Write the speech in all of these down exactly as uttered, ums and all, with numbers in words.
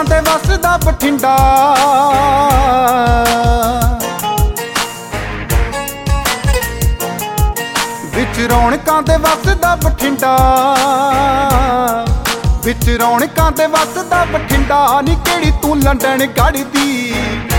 ਰੌਣਕਾਂ ਤੇ ਵਸਦਾ ਬਠਿੰਡਾ। ਵਿੱਚ ਰੌਣਕਾਂ ਤੇ ਵਸਦਾ ਬਠਿੰਡਾ, ਵਿੱਚ ਰੌਣਕਾਂ ਤੇ ਵਸਦਾ ਬਠਿੰਡਾ। ਨੀ ਕਿਹੜੀ ਤੂੰ ਲੰਡਨ ਗੜਦੀ,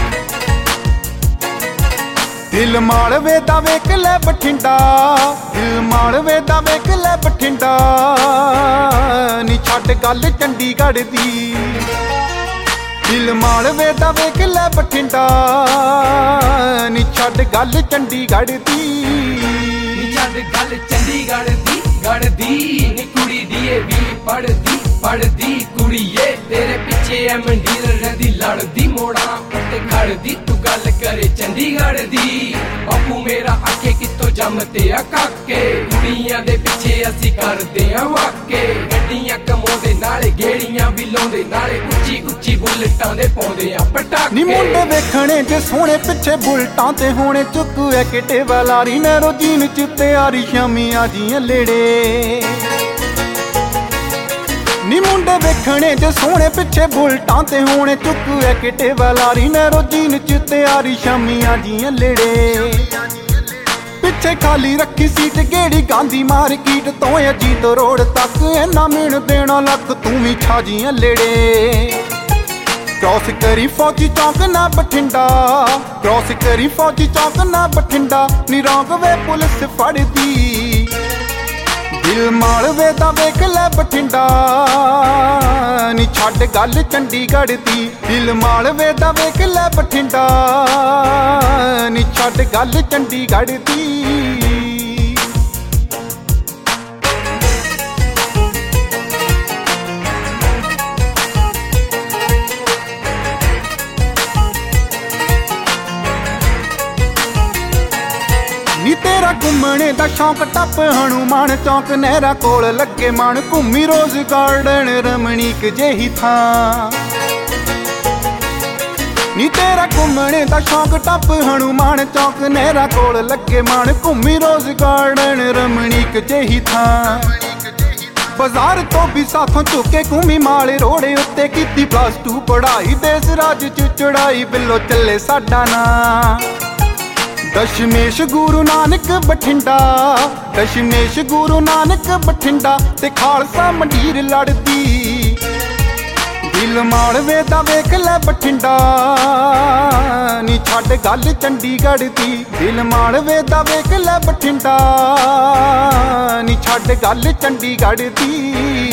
ਦਿਲ ਮਾਲਵੇ ਦਾ ਵੇਖ ਲੈ ਬਠਿੰਡਾ, ਦਿਲ ਮਾਲਵੇ ਦਾ ਵੇਖ ਲੈ ਬਠਿੰਡਾ। ਨੀ ਛੱਡ ਗੱਲ ਚੰਡੀਗੜ੍ਹ ਦੀ, ਦਿਲ ਮਾਲਵੇ ਦਾ ਵੇਖ ਲੈ ਬਠਿੰਡਾ। ਨੀ ਛੱਡ ਗੱਲ ਚੰਡੀਗੜ੍ਹ ਦੀ, ਨੀ ਛੱਡ ਗੱਲ ਚੰਡੀਗੜ੍ਹ ਦੀ ਗੜ੍ਹ ਦੀ। ਨੀ ਕੁੜੀ ਦੀ ਏ ਵੀ ਪੜ੍ਹਦੀ ਪੜ੍ਹਦੀ ਕੁੜੀਏ, ਤੇਰੇ ਪਿੱਛੇ ਐ ਮੰਡੀਰ ਰਹਿੰਦੀ ਲੜਦੀ ਮੋੜਾਂ ਉੱਤੇ ਖੜਦੀ। ਤੂੰ ਗੱਲ ਕਰੇ ਚੰਡੀਗੜ੍ਹ ਦੀ, ਬਾਪੂ ਮੇਰਾ ਆਖੇ ਕਿੱਥੋਂ ਜੰਮਦੇ ਆ ਕਾਕੇ। ਕੁੜੀਆਂ ਦੇ ਪਿੱਛੇ ਅਸੀਂ ਕਰਦੇ ਆ ਵਾਕੇ, ਗੱਡੀਆਂ ਕਮਾਉਂਦੇ ਨਾਲੇ ਗੇੜੀਆਂ ਵੀ ਲਾਉਂਦੇ, ਨਾਲੇ ਉੱਚੀ ਉੱਚੀ ਬੁਲਟਾਂ ਦੇ ਪਾਉਂਦੇ ਆ ਪਟਾਕੇ। ਨੀ ਮੁੰਡੇ ਵੇਖਣੇ ਜੇ ਸੋਹਣੇ ਪਿੱਛੇ ਬੁਲਟਾਂ ਤੇ ਹੋਣੇ ਚੁੱਕੂ ਐ ਕਿਤੇ ਵਾਲਾਰੀ ਨੇ ਰੋਜੀਨ ਚ ਤਿਆਰੀ ਸ਼ਾਮੀਆਂ ਜੀਆਂ ਲੇੜੇ। ਨੀ ਮੁੰਡੇ ਵੇਖਣੇ ਜੇ ਸੋਹਣੇ ਪਿੱਛੇ ਬੁਲਟਾਂ ਤੇ ਹੋਣੇ ਚੁੱਕੂ ਐ ਕਿਤੇ ਵਾਲਾਰੀ ਨੇ ਰੋਜੀਨ ਚ ਤਿਆਰੀ ਸ਼ਾਮੀਆਂ ਜੀਆਂ ਲੇੜੇ। ਪਿੱਛੇ ਖਾਲੀ ਰੱਖੀ ਸੀਟ ਗੇੜੀ ਗਾਂਧੀ ਮਾਰਕੀਟ ਤੋਂ ਅਜੀਤ ਰੋਡ ਤੱਕ, ਇੰਨਾ ਮੀਣ ਦੇਣਾ ਲੱਖ ਤੂੰ ਵੀ ਛਾਜੀਆਂ ਲੇੜੇ। ਕ੍ਰੋਸ ਕਰੀ ਫੌਜੀ ਚੌਂਕ ਨਾ ਬਠਿੰਡਾ, ਕ੍ਰੋਸ ਕਰੀ ਫੌਜੀ ਚੌਂਕ ਨਾ ਬਠਿੰਡਾ। ਨੀ ਰੌਂਗਵੇ ਪੁਲਿਸ ਫੜਦੀ, ਦਿਲ ਮਾਲਵੇ ਦਾ ਵੇਖ ਲੈ ਬਠਿੰਡਾ। ਨੀ ਛੱਡ ਗੱਲ ਚੰਡੀਗੜ੍ਹ ਦੀ, ਦਿਲ ਮਾਲਵੇ ਦਾ ਵੇਖ ਲੈ ਬਠਿੰਡਾ। ਨੀ ਛੱਡ ਗੱਲ ਚੰਡੀਗੜ੍ਹ ਦੀ। ਨੀ ਤੇਰਾ ਘੁੰਮਣੇ ਦਾ ਸ਼ੌਂਕ ਟੱਪ ਹਨੂਮਾਨ ਚੌਂਕ, ਨਹਿਰਾਂ ਕੋਲ ਲੱਗੇ ਮਨ ਘੁੰਮੀ ਰੋਜ਼ ਗਾਰਡਨ ਰਮਣੀਕ ਜਿਹੀ ਥਾਂ। ਨੀ ਤੇਰਾ ਘੁੰਮਣੇ ਦਾ ਸ਼ੌਂਕ ਟੱਪ ਹਨੂਮਾਨ ਚੌਂਕ, ਨਹਿਰਾਂ ਕੋਲ ਲੱਗੇ ਮਨ ਘੁੰਮੀ ਰੋਜ਼ ਗਾਰਡਨ ਰਮਣੀਕ ਜਿਹੀ ਥਾਂ। ਬਾਜ਼ਾਰ ਤੋਂ ਵੀ ਸਾਥੋਂ ਝੁਕੇ ਘੁੰਮੀ ਮਾਲੇ ਰੋੜੇ ਉੱਤੇ, ਕੀਤੀ ਪਲੱਸ ਟੂ ਪੜ੍ਹਾਈ ਦੇਸ ਰਾਜ ਚ ਚੜਾਈ, ਬਿੱਲੋ ਚੱਲੇ ਸਾਡਾ ਨਾਂ। ਦਸ਼ਮੇਸ਼ ਗੁਰੂ ਨਾਨਕ ਬਠਿੰਡਾ, ਦਸ਼ਮੇਸ਼ ਗੁਰੂ ਨਾਨਕ ਬਠਿੰਡਾ। ਤੇ ਖਾਲਸਾ ਮੰਡੀਰ ਲੜਦੀ, ਦਿਲ ਮਾਲਵੇ ਦਾ ਵੇਖ ਲੈ ਬਠਿੰਡਾ। ਨੀ ਛੱਡ ਗੱਲ ਚੰਡੀਗੜ੍ਹ ਦੀ, ਦਿਲ ਮਾਲਵੇ ਦਾ ਵੇਖ ਲੈ ਬਠਿੰਡਾ। ਨੀ ਛੱਡ ਗੱਲ ਚੰਡੀਗੜ੍ਹ ਦੀ।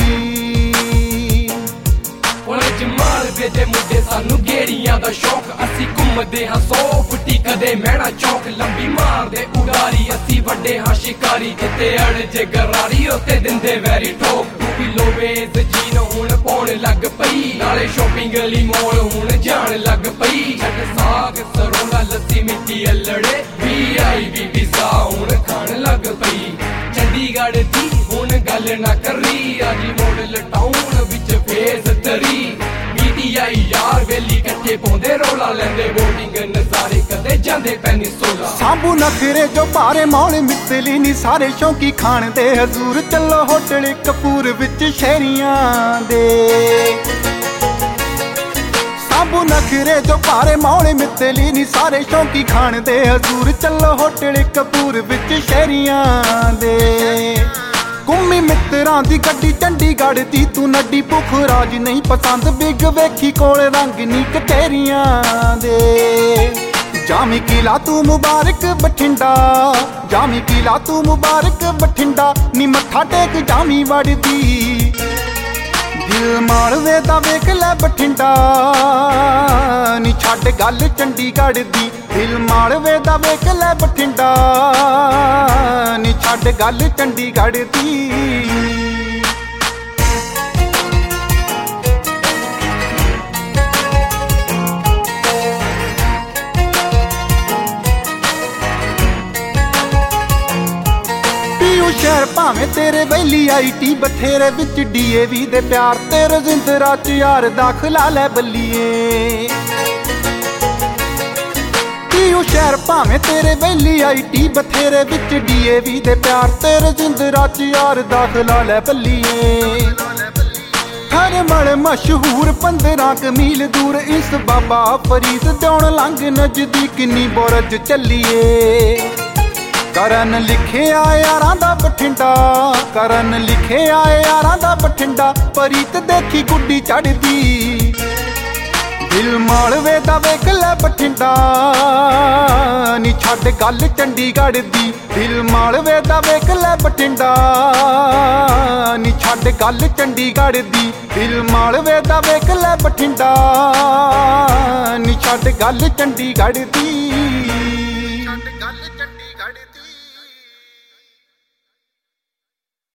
ਮਾਲਵੇ ਦੇ ਮੁੰਡੇ ਸਾਨੂੰ ਗੇੜੀਆਂ ਦਾ ਸ਼ੌਕ, ਅਸੀਂ ਘੁੰਮਦੇ ਹਾਂ ਸੌ ਫੁੱਟੀ ਕਦੇ ਮਹਿਣਾ ਚੌਕ। ਲੰਬੀ ਮਾਰਦੇ ਉਡਾਰੀ ਅਸੀਂ ਵੱਡੇ ਹਾਂ ਸ਼ਿਕਾਰੀ, ਜਿੱਤੇ ਅੜ ਜੇ ਗਰਾਰੀ ਉੱਤੇ ਦਿੰਦੇ ਵੈਰੀ ਠੋਕ। ਤੂੰ ਵੀ ਲੋਵੇਜ਼ ਜੀਨ ਹੁਣ ਪਾਉਣ ਲੱਗ ਪਈ, ਨਾਲੇ ਸ਼ੋਪਿੰਗ ਲਈ ਮੋਲ ਹੁਣ ਜਾਣ ਲੱਗ ਪਈ। ਛੱਡ ਸਾਗ ਸਰੋਂ ਦਾ ਲੱਸੀ ਮਿੱਠੀ ਅਲੜੇ, ਵੀ ਆਈ ਵੀ ਵੀਜ਼ਾ ਹੁਣ ਖਾਣ ਲੱਗ ਪਈ। ਚੰਡੀਗੜ੍ਹ ਦੀ ਹੁਣ ਗੱਲ ਨਾ ਕਰੀ, ਆਜੀ ਮੋਡਲ ਟਾਊਨ ਵਿੱਚ ਫੇਸ ਤਰੀ। ਆਈ ਯਾਰ ਵੇਲੀ ਇਕੱਠੇ ਪਾਉਂਦੇ ਰੌਲਾ ਲੈਂਦੇ, ਵੋਟਿੰਗ ਨਜ਼ਾਰੇ ਕਦੇ ਜਾਂਦੇ ਪੈਨੀ ਸੋਲਾ। ਸਾਂਭੂ ਨਖਰੇ ਜੋ ਭਾਰੇ ਮੌਲ ਮਿਸਲੀ ਨੀ ਸਾਰੇ ਸ਼ੌਂਕੀ ਖਾਣ ਦੇ ਹਜ਼ੂਰ। ਚੱਲੋ ਹੋਟਲ ਕਪੂਰ ਵਿੱਚ ਸ਼ਹਿਰੀਆਂ ਦੇ, ਸਾਂਭੂ ਨਖਰੇ ਜੋ ਭਾਰੇ ਮੌਲ ਮਿਸਲੀ ਨੀ ਸਾਰੇ ਸ਼ੌਂਕੀ ਖਾਣ ਦੇ ਹਜ਼ੂਰ। ਚੱਲੋ ਹੋਟਲ ਕਪੂਰ ਵਿੱਚ ਸ਼ਹਿਰੀਆਂ ਦੇ। ਘੁੰਮੀ ਮਿੱਤਰਾਂ ਦੀ ਗੱਡੀ ਚੰਡੀਗੜ੍ਹ ਦੀ, ਤੂੰ ਨੱਡੀ ਭੁੱਖ ਰਾਜ ਨਹੀਂ ਪਸੰਦ। ਬਿੱਗ ਵੇਖੀ ਕੋਲ ਰੰਗ ਨੀ ਕਟੇਰੀਆਂ ਦੇ। ਜਾਮੀ ਕਿਲਾ ਤੂੰ ਮੁਬਾਰਕ ਬਠਿੰਡਾ, ਜਾਮੀ ਕਿਲਾ ਤੂੰ ਮੁਬਾਰਕ ਬਠਿੰਡਾ। ਨੀ ਮੱਥਾ ਟੇਕ ਜਾਮੀ ਵੜਦੀ, ਦਿਲ ਮਾਲਵੇ ਦਾ ਵੇਖ ਲੈ ਬਠਿੰਡਾ। ਨੀ ਛੱਡ ਗੱਲ ਚੰਡੀਗੜ੍ਹ ਦੀ, ਦਿਲ ਮਾਲਵੇ ਦਾ ਵੇਖ ਲੈ ਬਠਿੰਡਾ। ਨੀ ਛੱਡ ਗੱਲ ਚੰਡੀਗੜ੍ਹ ਦੀ। ਸ਼ਹਿਰ ਭਾਵੇਂ ਤੇਰੇ ਵੈਲੀ ਆਈ ਟੀ ਬਥੇਰੇ ਵਿੱਚ ਡੀ ਏ ਵੀ ਦੇ ਪਿਆਰ। ਤੇ ਰਜਿੰਦਰਾ ਚ ਯਾਰ ਦਾਖਲਾ ਲੈ ਬੱਲੀਏ। ਪੀਯੂ ਸ਼ਹਿਰ ਭਾਵੇਂ ਤੇਰੇ ਵੈਲੀ ਆਈ ਟੀ ਬਥੇਰੇ ਵਿੱਚ ਡੀ ਏ ਵੀ ਦੇ ਪਿਆਰ। ਤੇ ਰਜਿੰਦਰਾ ਚ ਯਾਰ ਦਾਖਲਾ ਲੈ ਬੱਲੀਏ। हर मल मशहूर पंद्रह क मील दूर इस बाबा फरीद दौड़ लंघ नजदीक नी बोरज चलिए करन लिखे आए यारां दा बठिंडा करन लिखे आए यारां दा बठिंडा परीत देखी गुड्डी चढ़दी दिल मालवे दा वेख लै बठिंडा नी छड्ड गल चंडीगढ़ दी दिल मालवे दा वेख लै बठिंडा नी छड्ड गल चंडीगढ़ दी दिल मालवे दा वेख लै बठिंडा नी छड्ड गल चंडीगढ़ दी।